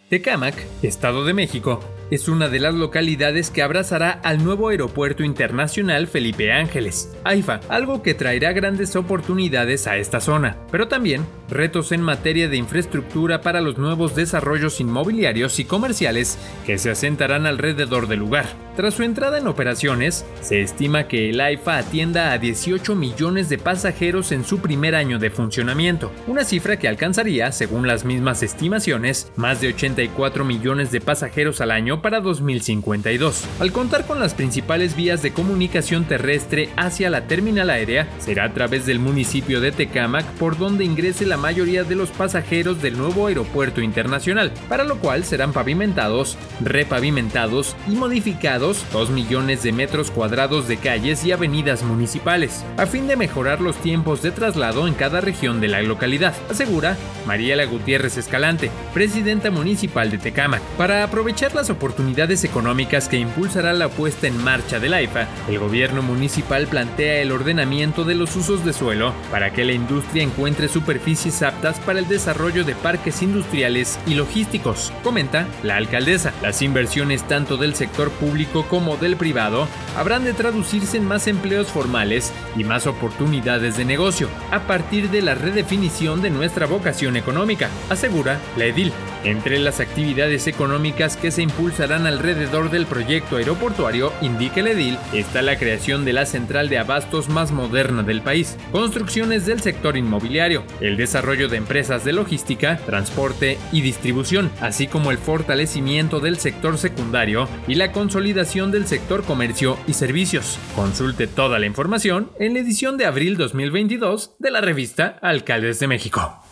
Tecámac, Estado de México, es una de las localidades que abrazará al nuevo Aeropuerto Internacional Felipe Ángeles, AIFA, algo que traerá grandes oportunidades a esta zona, pero también retos en materia de infraestructura para los nuevos desarrollos inmobiliarios y comerciales que se asentarán alrededor del lugar. Tras su entrada en operaciones, se estima que el AIFA atienda a 18 millones de pasajeros en su primer año de funcionamiento, una cifra que alcanzaría, según las mismas estimaciones, más de 84 millones de pasajeros al año para 2052. Al contar con las principales vías de comunicación terrestre hacia la terminal aérea, será a través del municipio de Tecámac por donde ingrese la mayoría de los pasajeros del nuevo aeropuerto internacional, para lo cual serán pavimentados, repavimentados y modificados 2 millones de metros cuadrados de calles y avenidas municipales, a fin de mejorar los tiempos de traslado en cada región de la localidad, asegura Mariela Gutiérrez Escalante, presidenta municipal de Tecámac. Para aprovechar las oportunidades económicas que impulsará la puesta en marcha del AIFA, el gobierno municipal plantea el ordenamiento de los usos de suelo para que la industria encuentre superficies aptas para el desarrollo de parques industriales y logísticos, comenta la alcaldesa. Las inversiones tanto del sector público como del privado habrán de traducirse en más empleos formales y más oportunidades de negocio a partir de la redefinición de nuestra vocación económica, asegura la edil. Entre las actividades económicas que se impulsarán alrededor del proyecto aeroportuario, indica el edil, está la creación de la central de abastos más moderna del país, construcciones del sector inmobiliario, el desarrollo de empresas de logística, transporte y distribución, así como el fortalecimiento del sector secundario y la consolidación del sector comercio y servicios. Consulte toda la información en la edición de abril 2022 de la revista Alcaldes de México.